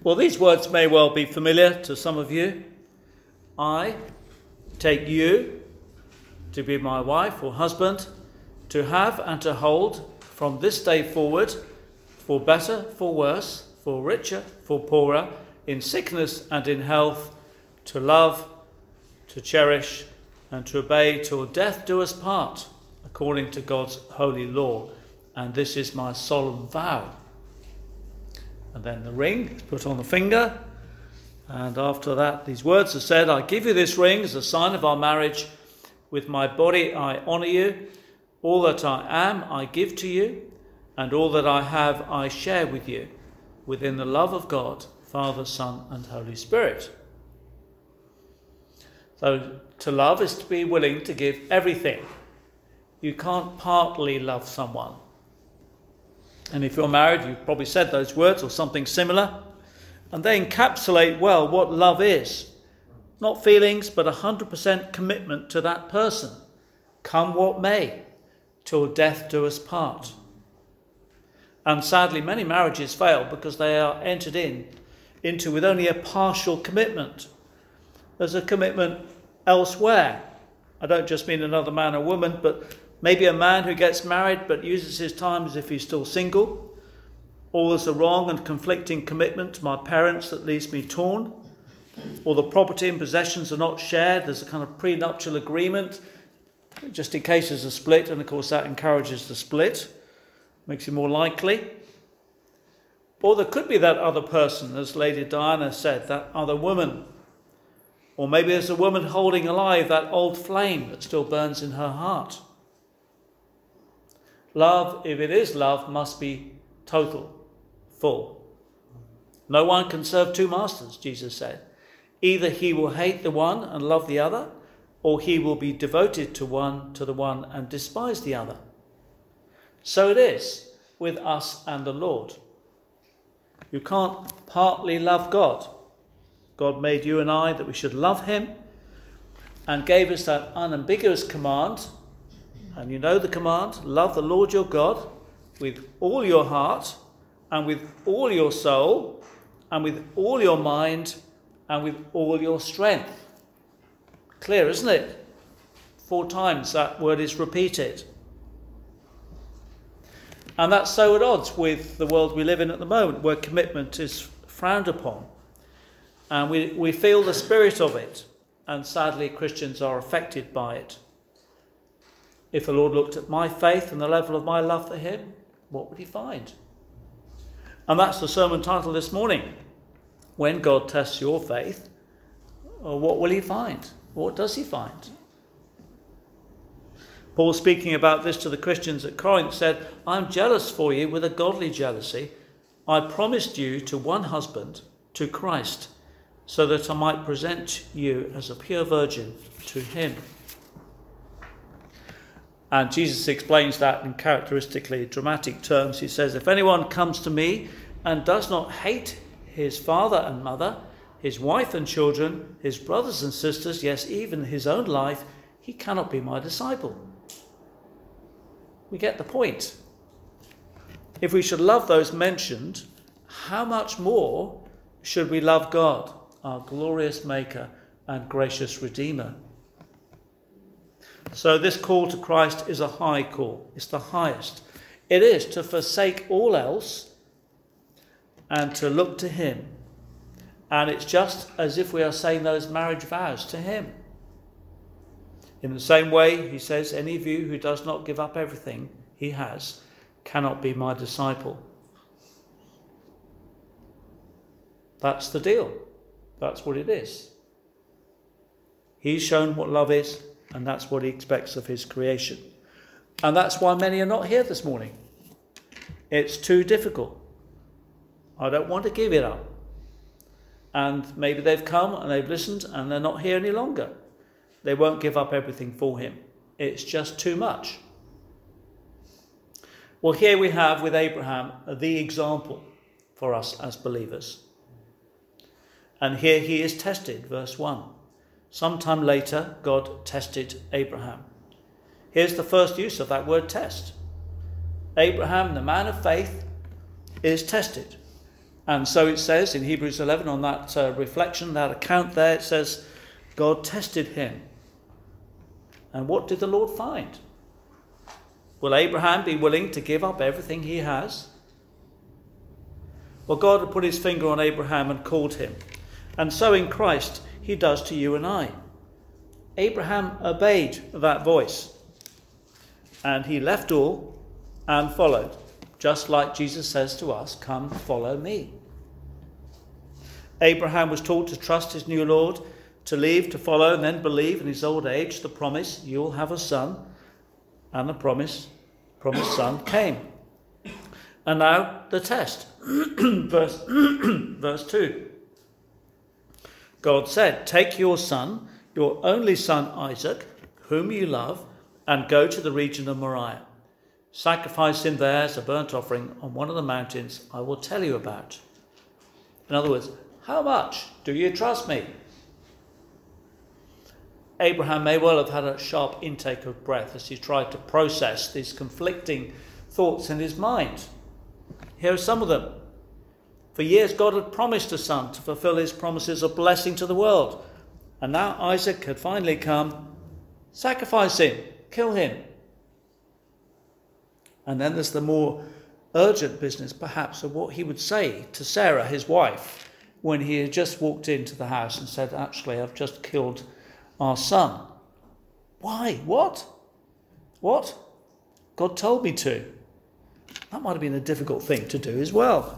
Well, these words may well be familiar to some of you. I take you to be my wife or husband, to have and to hold from this day forward, for better, for worse, for richer, for poorer, in sickness and in health, to love, to cherish, and to obey till death do us part, according to God's holy law. And this is my solemn vow. And then the ring is put on the finger. And after that, these words are said, I give you this ring as a sign of our marriage. With my body I honour you. All that I am I give to you. And all that I have I share with you, within the love of God, Father, Son, and Holy Spirit. So to love is to be willing to give everything. You can't partly love someone. And if you're married, you've probably said those words or something similar. And they encapsulate well what love is. Not feelings, but 100% commitment to that person. Come what may, till death do us part. And sadly, many marriages fail because they are entered into with only a partial commitment. There's a commitment elsewhere. I don't just mean another man or woman, but maybe a man who gets married but uses his time as if he's still single. Or there's a wrong and conflicting commitment to my parents that leaves me torn. Or the property and possessions are not shared. There's a kind of prenuptial agreement, just in case there's a split, and of course that encourages the split. Makes it more likely. Or there could be that other person, as Lady Diana said, that other woman. Or maybe there's a woman holding alive that old flame that still burns in her heart. Love, if it is love, must be total, full. No one can serve two masters, Jesus said. Either he will hate the one and love the other, or he will be devoted to the one and despise the other. So it is with us and the Lord. You can't partly love God. God made you and I that we should love him and gave us that unambiguous command. And you know the command, love the Lord your God with all your heart and with all your soul and with all your mind and with all your strength. Clear, isn't it? 4 times that word is repeated. And that's so at odds with the world we live in at the moment, where commitment is frowned upon. And we feel the spirit of it. And sadly, Christians are affected by it. If the Lord looked at my faith and the level of my love for him, what would he find? And that's the sermon title this morning. When God tests your faith, what will he find? What does he find? Paul, speaking about this to the Christians at Corinth, said, I'm jealous for you with a godly jealousy. I promised you to one husband, to Christ, so that I might present you as a pure virgin to him. And Jesus explains that in characteristically dramatic terms. He says, if anyone comes to me and does not hate his father and mother, his wife and children, his brothers and sisters, yes, even his own life, he cannot be my disciple. We get the point. If we should love those mentioned, how much more should we love God, our glorious Maker and gracious Redeemer? So this call to Christ is a high call. It's the highest. It is to forsake all else and to look to him. And it's just as if we are saying those marriage vows to him. In the same way, he says, any of you who does not give up everything he has cannot be my disciple. That's the deal. That's what it is. He's shown what love is, and that's what he expects of his creation. And that's why many are not here this morning. It's too difficult. I don't want to give it up. And maybe they've come and they've listened and they're not here any longer. They won't give up everything for him. It's just too much. Well, here we have with Abraham the example for us as believers. And here he is tested, verse 1. Sometime later, God tested Abraham. Here's the first use of that word test. Abraham, the man of faith, is tested. And so it says in Hebrews 11 on that reflection, that account there, it says, God tested him. And what did the Lord find? Will Abraham be willing to give up everything he has? Well, God had put his finger on Abraham and called him. And so in Christ, he does to you and I. Abraham obeyed that voice. And he left all and followed. Just like Jesus says to us, come follow me. Abraham was taught to trust his new Lord, to leave, to follow, and then believe in his old age the promise, you'll have a son. And the promised son came. And now the test. verse 2. God said, take your son, your only son Isaac, whom you love, and go to the region of Moriah. Sacrifice him there as a burnt offering on one of the mountains I will tell you about. In other words, how much do you trust me? Abraham may well have had a sharp intake of breath as he tried to process these conflicting thoughts in his mind. Here are some of them. For years, God had promised a son to fulfill his promises of blessing to the world. And now Isaac had finally come. Sacrifice him, kill him. And then there's the more urgent business, perhaps, of what he would say to Sarah, his wife, when he had just walked into the house and said, actually, I've just killed our son. Why? What? God told me to. That might have been a difficult thing to do as well.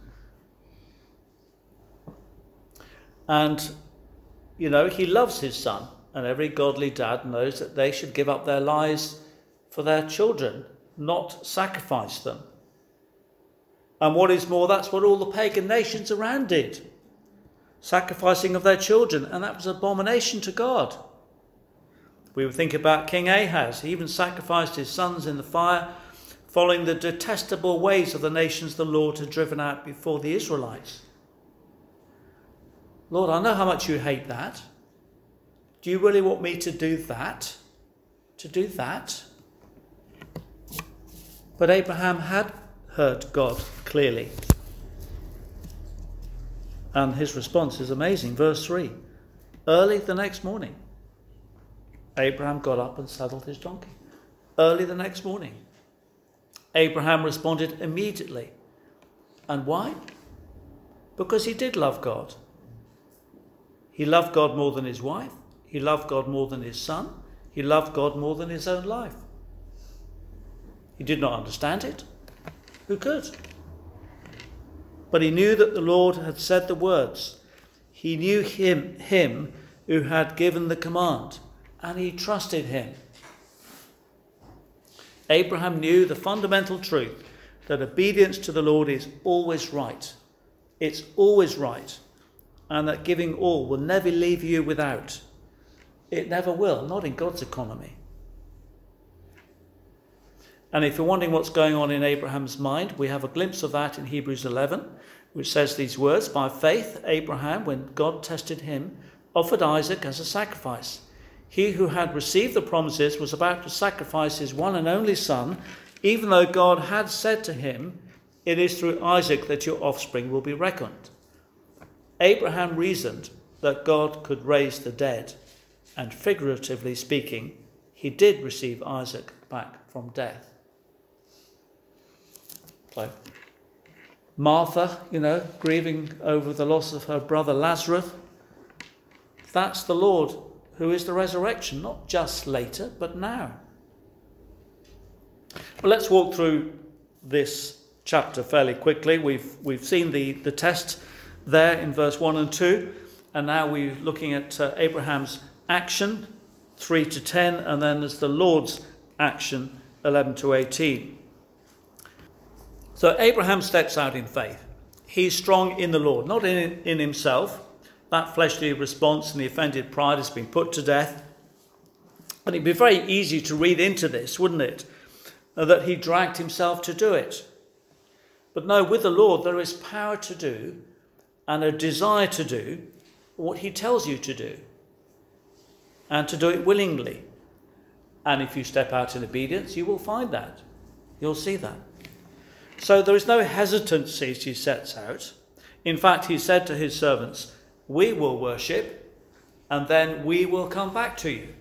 And, he loves his son. And every godly dad knows that they should give up their lives for their children, not sacrifice them. And what is more, that's what all the pagan nations around did. Sacrificing of their children, and that was abomination to God. We would think about King Ahaz. He even sacrificed his sons in the fire, following the detestable ways of the nations the Lord had driven out before the Israelites. Lord, I know how much you hate that. Do you really want me to do that? To do that? But Abraham had heard God clearly. And his response is amazing. Verse 3. Early the next morning, Abraham got up and saddled his donkey. Early the next morning. Abraham responded immediately. And why? Because he did love God. He loved God more than his wife. He loved God more than his son. He loved God more than his own life. He did not understand it. Who could? But he knew that the Lord had said the words. He knew him who had given the command, and he trusted him. Abraham knew the fundamental truth that obedience to the Lord is always right. It's always right. And that giving all will never leave you without. It never will, not in God's economy. And if you're wondering what's going on in Abraham's mind, we have a glimpse of that in Hebrews 11, which says these words, by faith, Abraham, when God tested him, offered Isaac as a sacrifice. He who had received the promises was about to sacrifice his one and only son, even though God had said to him, it is through Isaac that your offspring will be reckoned. Abraham reasoned that God could raise the dead, and figuratively speaking, he did receive Isaac back from death. So, Martha, grieving over the loss of her brother Lazarus, that's the Lord who is the resurrection, not just later, but now. Well, let's walk through this chapter fairly quickly. We've seen the test there in verse 1 and 2, and now we're looking at Abraham's action, 3 to 10, and then there's the Lord's action, 11 to 18. So Abraham steps out in faith. He's strong in the Lord, not in himself. That fleshly response and the offended pride has been put to death. And it'd be very easy to read into this, wouldn't it? That he dragged himself to do it. But no, with the Lord there is power to do and a desire to do what he tells you to do. And to do it willingly. And if you step out in obedience, you will find that. You'll see that. So there is no hesitancy as he sets out. In fact, he said to his servants, "We will worship, and then we will come back to you."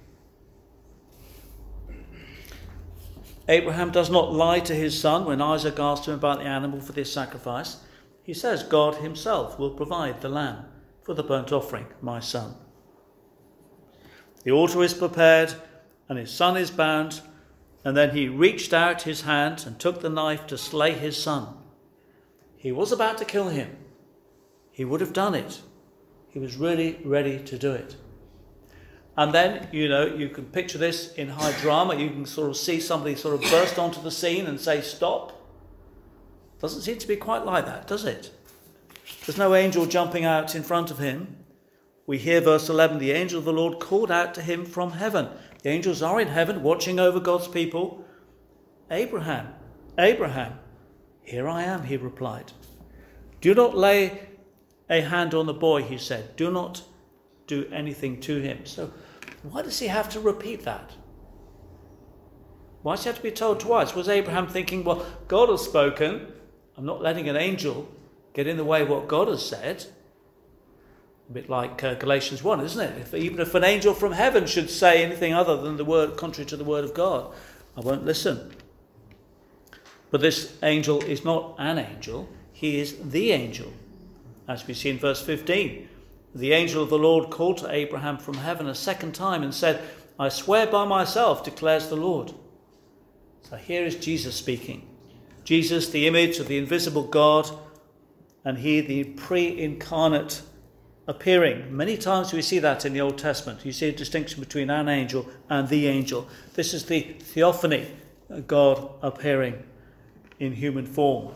Abraham does not lie to his son when Isaac asked him about the animal for this sacrifice. He says God himself will provide the lamb for the burnt offering, my son. The altar is prepared and his son is bound, and then he reached out his hand and took the knife to slay his son. He was about to kill him. He would have done it. He was really ready to do it. And then, you can picture this in high drama. You can sort of see somebody sort of burst onto the scene and say, "Stop." Doesn't seem to be quite like that, does it? There's no angel jumping out in front of him. We hear verse 11, the angel of the Lord called out to him from heaven. The angels are in heaven watching over God's people. "Abraham, Abraham." "Here I am," he replied. "Do not lay a hand on the boy," he said. "Do not do anything to him." So why does he have to repeat that? Why does he have to be told twice? Was Abraham thinking, well, God has spoken, I'm not letting an angel get in the way of what God has said? A bit like Galatians 1, isn't it? Even if an angel from heaven should say anything other than the word contrary to the word of God, I won't listen. But this angel is not an angel, he is the angel. As we see in verse 15, the angel of the Lord called to Abraham from heaven a second time and said, "I swear by myself, declares the Lord." So here is Jesus speaking. Jesus, the image of the invisible God, and he, the pre-incarnate appearing. Many times we see that in the Old Testament. You see a distinction between an angel and the angel. This is the theophany, God appearing in human form.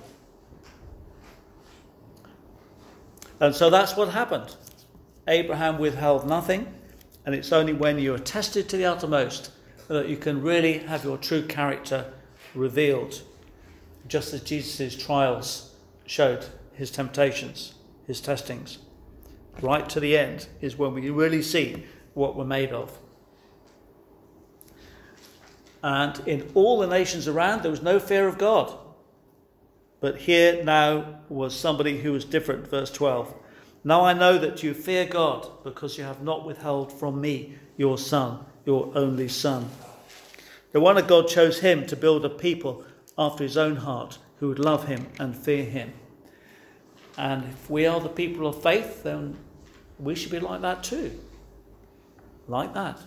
And so that's what happened. Abraham withheld nothing, and it's only when you are tested to the uttermost that you can really have your true character revealed, just as Jesus' trials showed his temptations, his testings. Right to the end is when we really see what we're made of. And in all the nations around, there was no fear of God. But here now was somebody who was different. Verse 12. "Now I know that you fear God, because you have not withheld from me your son, your only son." The one of God chose him to build a people after his own heart, who would love him and fear him. And if we are the people of faith, then we should be like that too. Like that.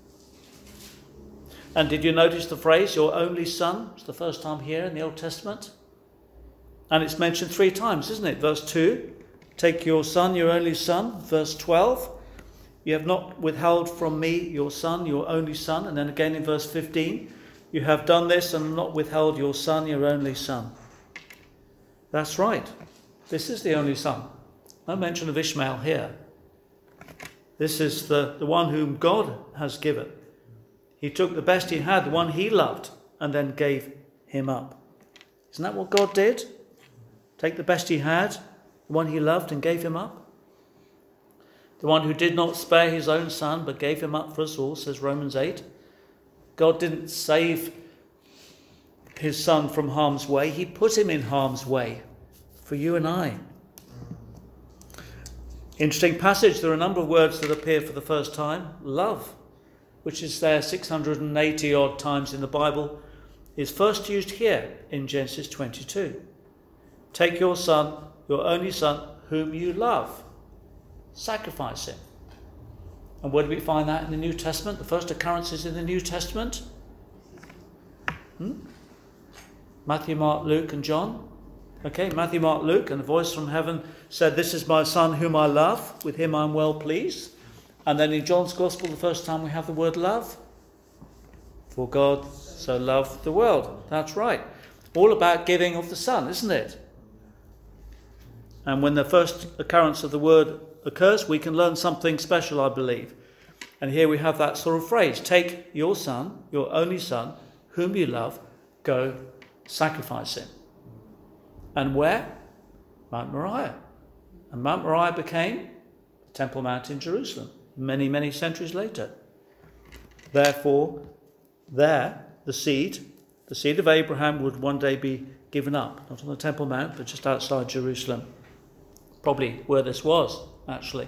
And did you notice the phrase, your only son? It's the first time here in the Old Testament. And it's mentioned 3 times, isn't it? Verse 2, take your son, your only son. Verse 12, you have not withheld from me your son, your only son. And then again in verse 15, you have done this and not withheld your son, your only son. That's right. This is the only son. No mention of Ishmael here. This is the one whom God has given. He took the best he had, the one he loved, and then gave him up. Isn't that what God did? Take the best he had, the one he loved, and gave him up? The one who did not spare his own son, but gave him up for us all, says Romans 8. God didn't save his son from harm's way. He put him in harm's way for you and I. Interesting passage. There are a number of words that appear for the first time. Love, which is there 680 odd times in the Bible, is first used here in Genesis 22. Take your son, your only son, whom you love. Sacrifice him. And where do we find that in the New Testament? The first occurrence is in the New Testament. Matthew, Mark, Luke and John. Okay, Matthew, Mark, Luke, and the voice from heaven said, "This is my son whom I love, with him I'm well pleased." And then in John's Gospel, the first time we have the word love. For God so loved the world. That's right. All about giving of the Son, isn't it? And when the first occurrence of the word occurs, we can learn something special, I believe. And here we have that sort of phrase. Take your son, your only son, whom you love, go sacrifice him. And where? Mount Moriah. And Mount Moriah became the Temple Mount in Jerusalem many, many centuries later. Therefore, there, the seed of Abraham would one day be given up, not on the Temple Mount, but just outside Jerusalem. probably where this was, actually.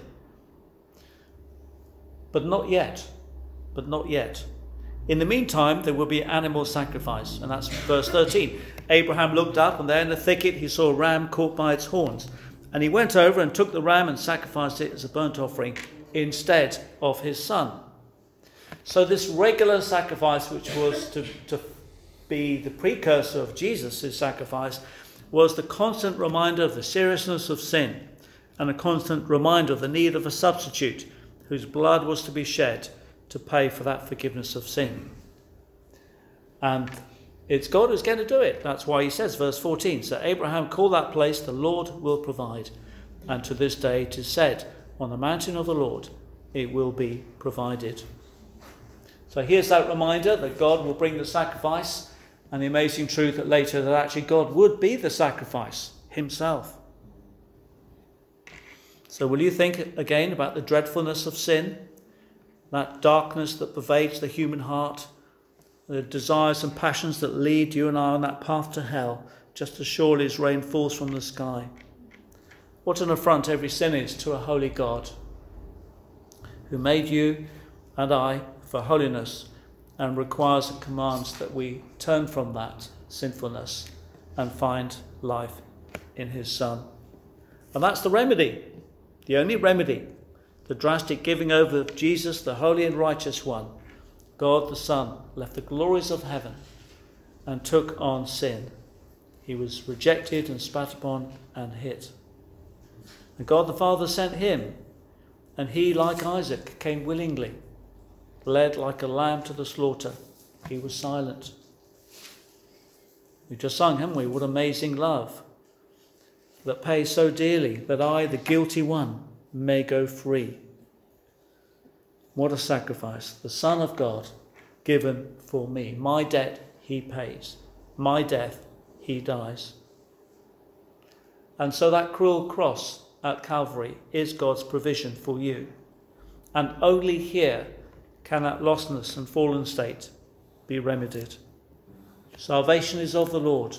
But not yet. But not yet. In the meantime, there will be animal sacrifice. And that's verse 13. Abraham looked up, and there in the thicket he saw a ram caught by its horns. And he went over and took the ram and sacrificed it as a burnt offering instead of his son. So this regular sacrifice, which was to be the precursor of Jesus' sacrifice, was the constant reminder of the seriousness of sin and a constant reminder of the need of a substitute whose blood was to be shed to pay for that forgiveness of sin. And it's God who's going to do it. That's why he says, verse 14, so Abraham called that place, the Lord will provide. And to this day it is said, on the mountain of the Lord it will be provided. So here's that reminder that God will bring the sacrifice, and the amazing truth that later that actually God would be the sacrifice himself. So will you think again about the dreadfulness of sin, that darkness that pervades the human heart, the desires and passions that lead you and I on that path to hell, just as surely as rain falls from the sky? What an affront every sin is to a holy God, who made you and I for holiness and requires and commands that we turn from that sinfulness and find life in his Son. And that's the remedy, the only remedy, the drastic giving over of Jesus, the holy and righteous one. God the Son left the glories of heaven and took on sin. He was rejected and spat upon and hit. And God the Father sent him, and he, like Isaac, came willingly, led like a lamb to the slaughter. He was silent. We just sung, haven't we? What amazing love that pays so dearly that I, the guilty one, may go free. What a sacrifice. The Son of God given for me. My debt he pays. My death he dies. And so that cruel cross at Calvary is God's provision for you. And only here can that lostness and fallen state be remedied. Salvation is of the Lord,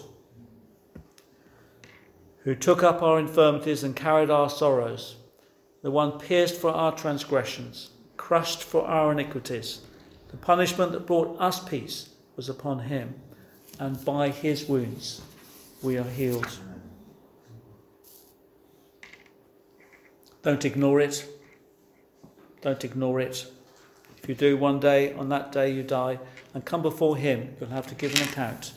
who took up our infirmities and carried our sorrows, the one pierced for our transgressions, crushed for our iniquities. The punishment that brought us peace was upon him, and by his wounds we are healed. Don't ignore it. Don't ignore it. If you do, one day, on that day you die and come before him, you'll have to give an account.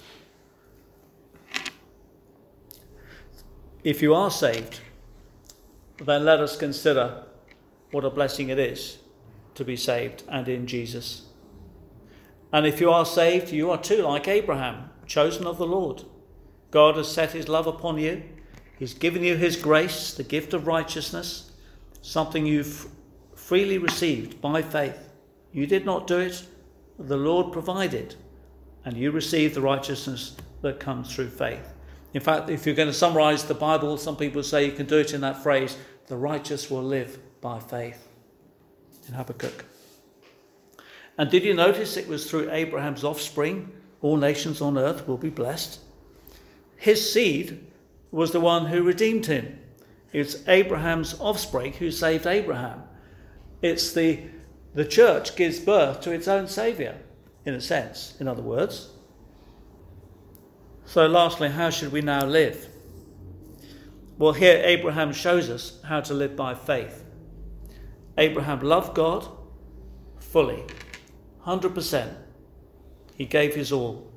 If you are saved, then let us consider what a blessing it is to be saved and in Jesus. And if you are saved, you are too like Abraham, chosen of the Lord. God has set his love upon you. He's given you his grace, the gift of righteousness, something you've freely received by faith. You did not do it, the Lord provided, and you received the righteousness that comes through faith. In fact, if you're going to summarize the Bible, some people say you can do it in that phrase, the righteous will live by faith, in Habakkuk. And did you notice it was through Abraham's offspring all nations on earth will be blessed? His seed was the one who redeemed him. It's Abraham's offspring who saved Abraham. It's the church gives birth to its own saviour, in a sense, in other words. So lastly, how should we now live? Well, here Abraham shows us how to live by faith. Abraham loved God fully, 100%. He gave his all.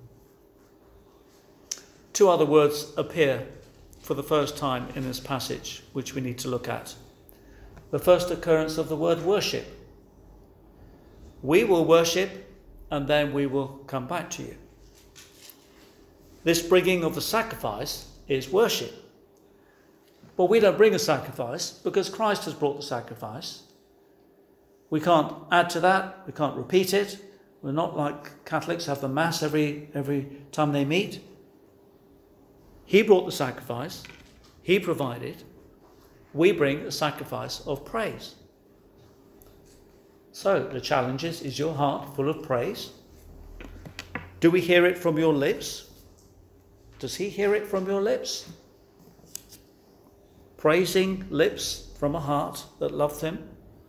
Two other words appear for the first time in this passage, which we need to look at. The first occurrence of the word worship. We will worship, and then we will come back to you. This bringing of the sacrifice is worship. But we don't bring a sacrifice because Christ has brought the sacrifice. We can't add to that. We can't repeat it. We're not like Catholics have the Mass every time they meet. He brought the sacrifice. He provided. We bring a sacrifice of praise. So the challenge is your heart full of praise? Do we hear it from your lips? Does he hear it from your lips? praising lips from a heart that loved him.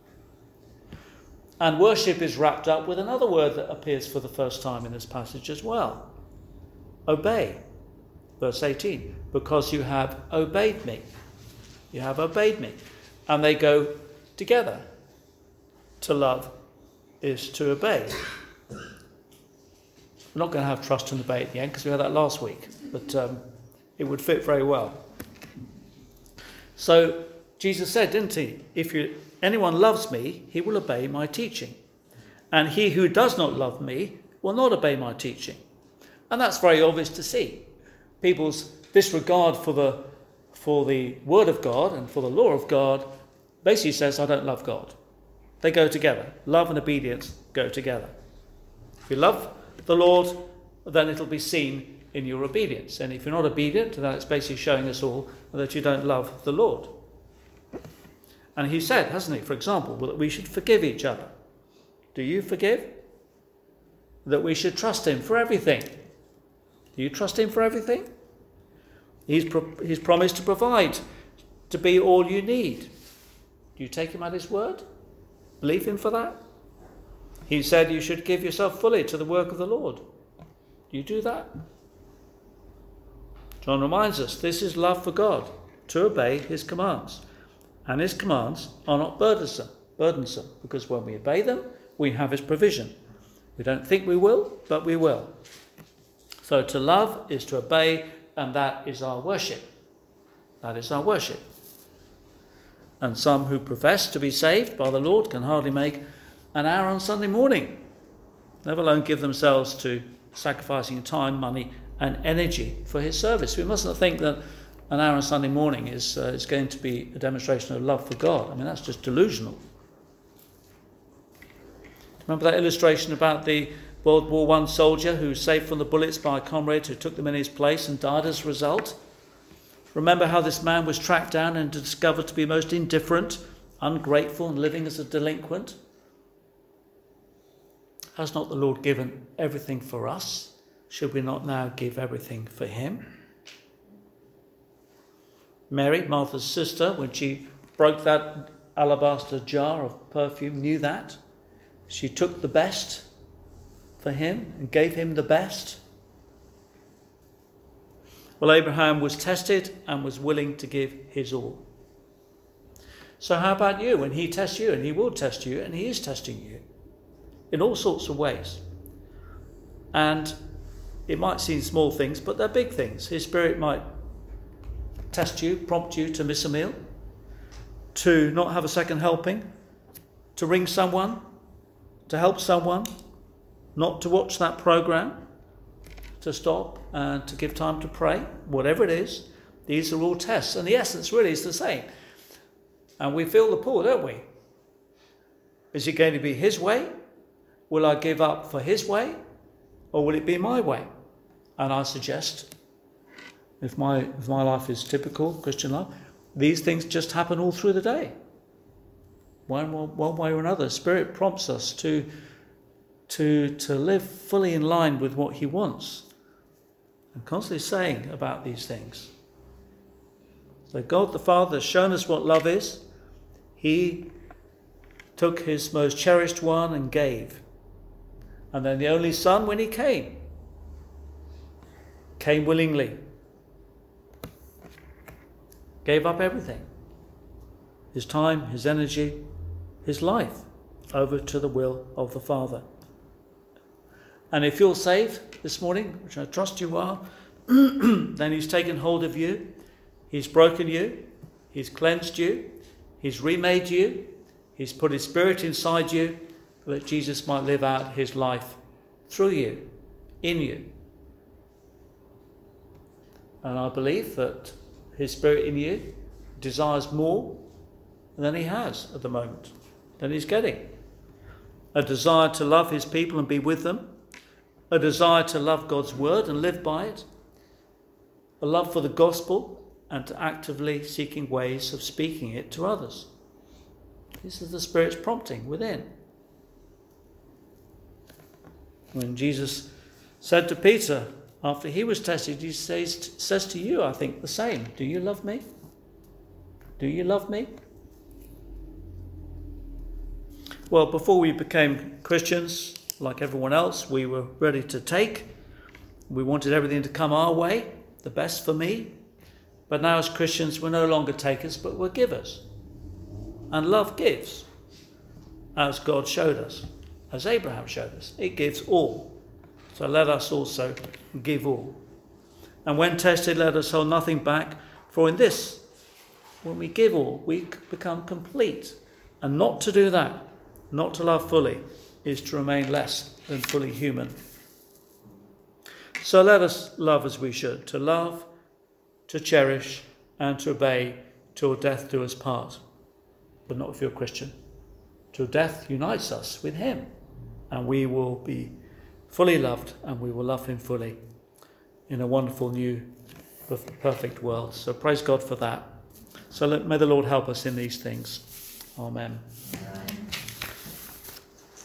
And worship is wrapped up with another word that appears for the first time in this passage as well. Obey. Verse 18. Because you have obeyed me. You have obeyed me. And they go together. To love is to obey. We're not going to have trust and obey at the end because we had that last week. But it would fit very well. So Jesus said, didn't he? If anyone loves me, he will obey my teaching. And he who does not love me will not obey my teaching. And that's very obvious to see. People's disregard for the word of God and for the law of God basically says, I don't love God. They go together. Love and obedience go together. If you love the Lord, then it'll be seen in your obedience. And if you're not obedient, then it's basically showing us all that you don't love the Lord. And he said, hasn't he, for example, that we should forgive each other. Do you forgive? That we should trust him for everything. Do you trust him for everything? He's promised to provide, to be all you need. Do you take him at his word? Believe him for that? He said you should give yourself fully to the work of the Lord. Do you do that? John reminds us this is love for God, to obey his commands. And his commands are not burdensome, because when we obey them, we have his provision. We don't think we will, but we will. So to love is to obey, and that is our worship. That is our worship. And some who profess to be saved by the Lord can hardly make an hour on Sunday morning, let alone give themselves to sacrificing time, money, and energy for his service. We mustn't think that an hour on Sunday morning is going to be a demonstration of love for God. I mean, that's just delusional. Remember that illustration about the World War I soldier who was saved from the bullets by a comrade who took them in his place and died as a result? Remember how this man was tracked down and discovered to be most indifferent, ungrateful, and living as a delinquent? Has not the Lord given everything for us? Should we not now give everything for him? Mary, Martha's sister, when she broke that alabaster jar of perfume, knew that. She took the best for him and gave him the best. Well, Abraham was tested and was willing to give his all. So how about you when he tests you? And he will test you, and he is testing you in all sorts of ways. And it might seem small things, but they're big things. His Spirit might test you, prompt you to miss a meal, to not have a second helping, to ring someone, to help someone, not to watch that program, to stop and to give time to pray, whatever it is. These are all tests, and the essence really is the same. And we feel the pull, don't we? Is it going to be his way? Will I give up for his way? Or will it be my way? And I suggest, if my life is typical Christian life, these things just happen all through the day. One way or another, Spirit prompts us to live fully in line with what he wants. And constantly saying about these things. So God the Father has shown us what love is. He took his most cherished one and gave. And then the only Son, when he came willingly. Gave up everything. His time, his energy, his life, over to the will of the Father. And if you're saved this morning, which I trust you are, then he's taken hold of you, he's broken you, he's cleansed you, he's remade you, he's put his Spirit inside you, that Jesus might live out his life through you, in you. And I believe that his Spirit in you desires more than he has at the moment, than he's getting. A desire to love his people and be with them, a desire to love God's word and live by it, a love for the gospel and to actively seeking ways of speaking it to others. This is the Spirit's prompting within. When Jesus said to Peter, after he was tested, he says to you, I think, the same. Do you love me? Do you love me? Well, before we became Christians, like everyone else, we were ready to take. We wanted everything to come our way, the best for me. But now as Christians, we're no longer takers, but we're givers. And love gives, as God showed us, as Abraham showed us. It gives all. So let us also give all. And when tested, let us hold nothing back, for in this, when we give all, we become complete. And not to do that, not to love fully, is to remain less than fully human. So let us love as we should, to love, to cherish, and to obey till death do us part. But not if you're a Christian. Till death unites us with him, and we will be fully loved, and we will love him fully in a wonderful new perfect world. So praise God for that. So may the Lord help us in these things. Amen. Amen.